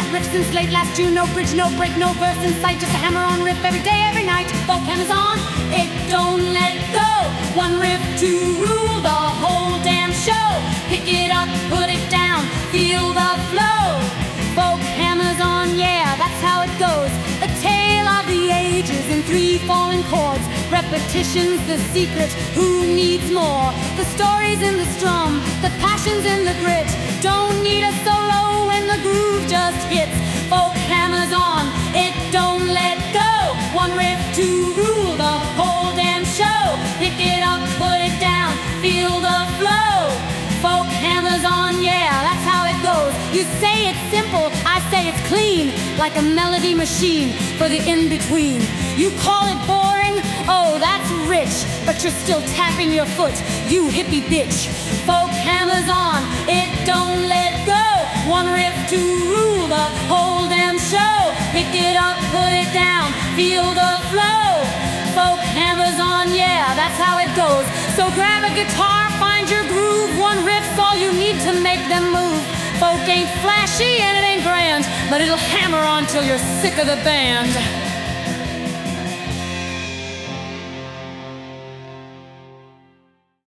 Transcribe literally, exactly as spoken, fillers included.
riff since late last June. No bridge, no break, no verse in sight. Just a hammer on riff every day, every night. Folk hammers on, it don't let go. One riff to rule the whole damn show. Pick it up, put it down, feel the flow. Folk hammers on, yeah, that's how it goes. A tale of the ages in three falling chords. Repetition's the secret, who needs more? The story's in the strum, the passion's in the grit. Don't need a solo when the groove just hits. Folk hammers on, it don't let go. One riff to rule the whole damn show. Pick it up, put it down, feel the flow. Folk hammers on, yeah, that's how it goes. You say it's simple, I say it's clean, like a melody machine for the in-between. You call it boring, oh, that's rich, but you're still tapping your foot, you hippie bitch. Folk hammers on, it don't let go. One riff to rule the whole damn show. Pick it up, put it down, feel the flow. Folk hammers on, yeah, that's how it goes. So grab a guitar, find your groove. One riff's all you need to make them move. Folk ain't flashy and it ain't grand, but it'll hammer on till you're sick of the band.